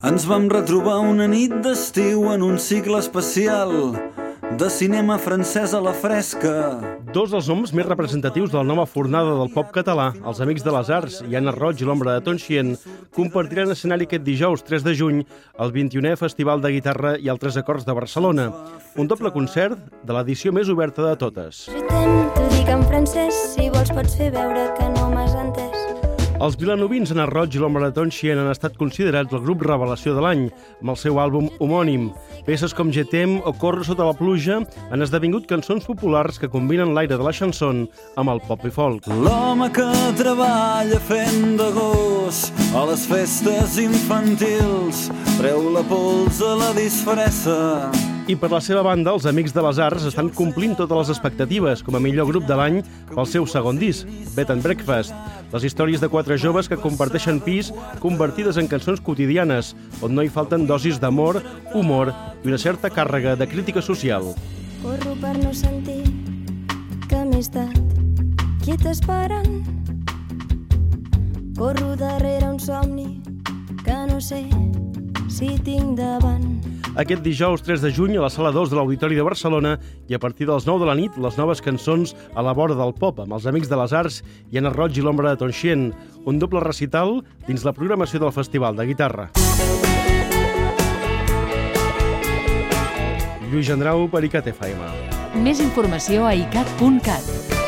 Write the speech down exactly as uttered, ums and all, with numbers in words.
Ens vam retrobar una nit d'estiu en un cicle especial de cinema francès a la fresca. Dos dels noms més representatius de la nova fornada del pop català, els Amics de les Arts i Anna Roig i l'Ombra de Tonchien, compartiran escenari aquest dijous tres de juny al vint-i-unè Festival de Guitarra i Altres Acords de Barcelona. Un doble concert de l'edició més oberta de totes. Je t'aime, t'ho dic en francès, si vols pots fer veure que no m'has entès. Els vilanovins Anna Roig i l'Ombra de Tonchien han estat considerats el grup revelació de l'any amb el seu àlbum homònim. Peces com Je t'aime o Corre sota la pluja han esdevingut cançons populars que combinen l'aire de la chanson amb el pop i folk. L'home que treballa fent de gos a les festes infantils treu la pols a la disfressa. I per la seva banda, els Amics de les Arts estan complint totes les expectatives com a millor grup de l'any pel seu segon disc, Bed and Breakfast. Les històries de quatre joves que comparteixen pis convertides en cançons quotidianes, on no hi falten dosis d'amor, humor i una certa càrrega de crítica social. Corro per no sentir que m'he estat quieta esperant. Corro darrere un somni que no sé si tinc davant. Aquest dijous tres de juny a la Sala dos de l'Auditori de Barcelona i a partir dels nou de la nit les noves cançons a la vora del pop amb els Amics de les Arts i Anna Roig i l'Ombra de Tonchien, un doble recital dins la programació del Festival de Guitarra. Lluís Gendrau per ICAT F M. Més informació a icat punt cat.